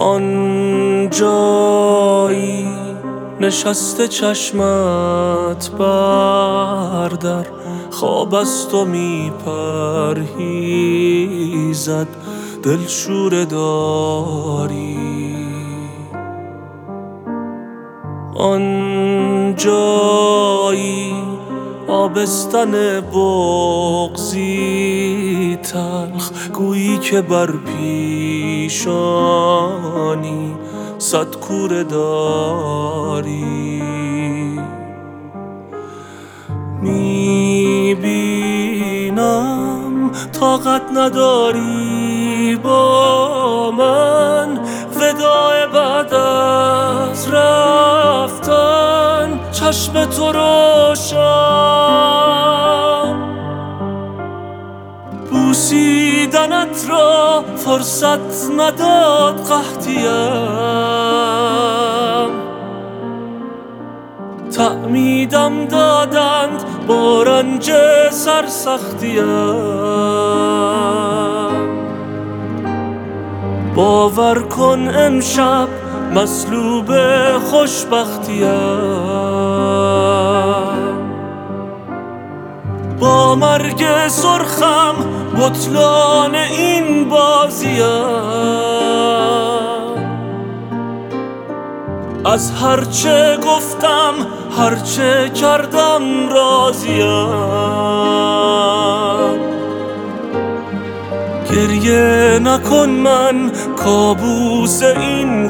آن جایی نشسته چشمت بر در خواب از تو می پرهیزد دلشوره داری. آن جایی آبستن بغضی تلخ گویی که بر پیشانی صد کوره داری. میبینم طاقت نداری با من وداع بعد از رفتن چشم تو روشن. بوسیدنت را فرصت نداد قحطیم، تعمیدم دادند با رنج سرسختیم. باور کن امشب مصلوب خوشبختیم، با مرگ سرخم بطلان این بازیم. از هرچه گفتم هرچه کردم راضیم. گریه نکن من کابوس این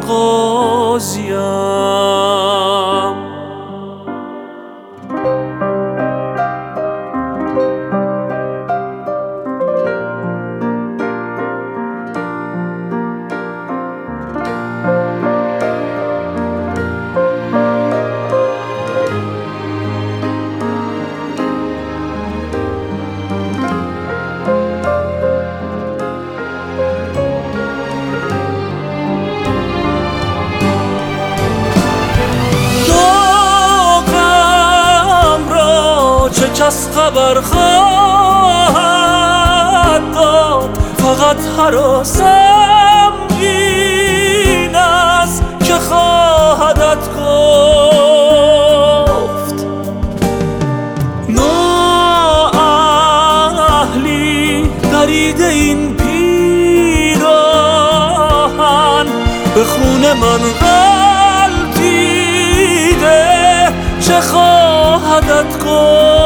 قاضیم. کس خبر خواهد داد، فقط هراسم این است که خواهدت گفت. نااهلی درید این پیراهن به خون من غلطیده، چه خواهدت گفت.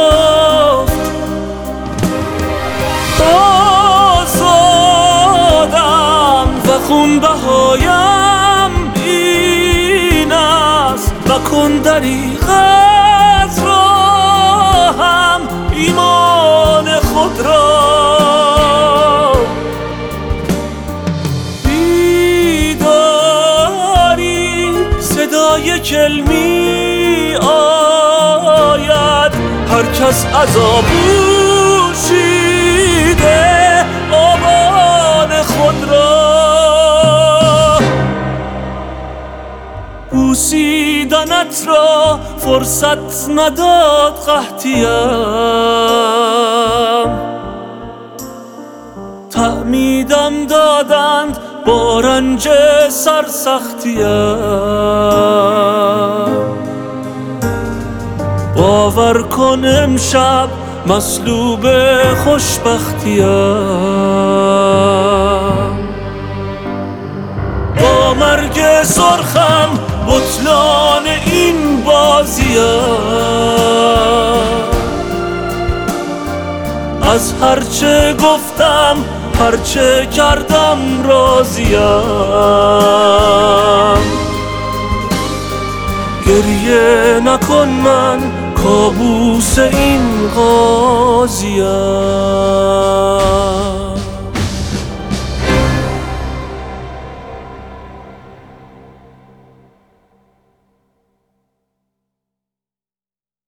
خون بهایم این است، مکن دریغ از راهم ایمان خود را. بیداری صدای کلمی آید، هر کس عذاب شیده آبان خود را. بوسیدنت را فرصت نداد قحطیم، تعمیدم دادند با رنج سرسختیم. باور کن امشب مصلوب خوشبختیم، با مرگ سرخم بطلان این بازیم. از هرچه گفتم هرچه کردم راضیم. گریه نکن من کابوس این قاضیم.